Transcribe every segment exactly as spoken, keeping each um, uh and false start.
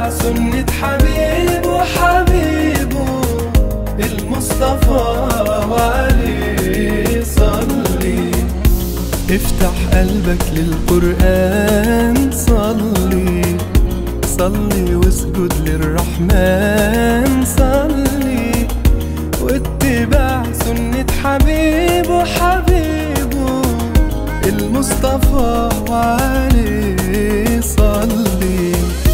واتباع سنة حبيبه حبيبه المصطفى وعليه صلي. افتح قلبك للقرآن صلي صلي واسجد للرحمن صلي، واتباع سنة حبيبه حبيبه المصطفى وعليه صلي.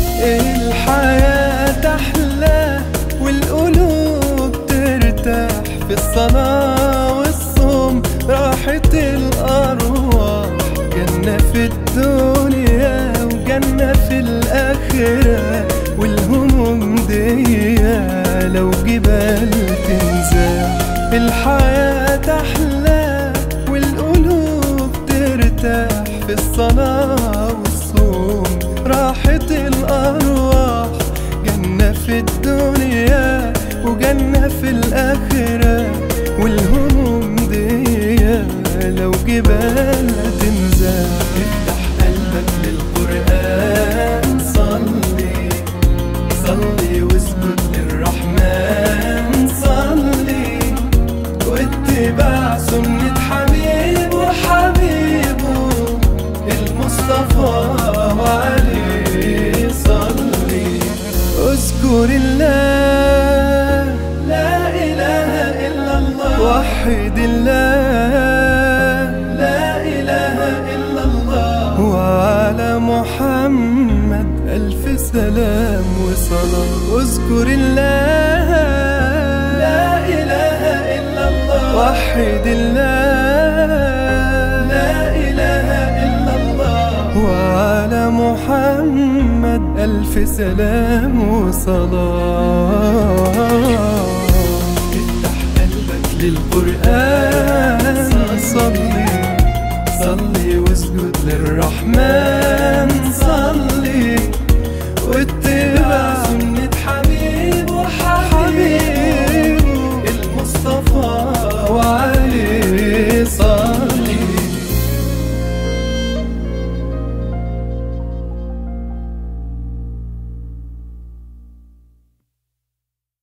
الحياة أحلى والقلوب ترتاح في الصلاة والصوم، راحة الأرواح جنة في الدنيا وجنة في الآخرة، والهموم دي لو جبال تنزاح. الحياة أحلى والقلوب ترتاح في الصلاة والصوم، راحة الأرواح جنة في الدنيا وجنة في الآخرة، والهموم دي لو جبال تنزاح. افتح قلبك للقرآن صلي صلي واسجد للرحمن صلي، واتباع سنة حبيبه حبيبه المصطفى وعليه صلي. اذكر الله لا إله إلا الله، وحد الله لا إله إلا الله، وعلى محمد ألف سلام وصلاة. اذكر الله لا إله إلا الله، وحد الله لا إله إلا الله، وعلى محمد ألف سلام وصلاة. افتح قلبك للقرآن صلي صلي واسجد للرحمن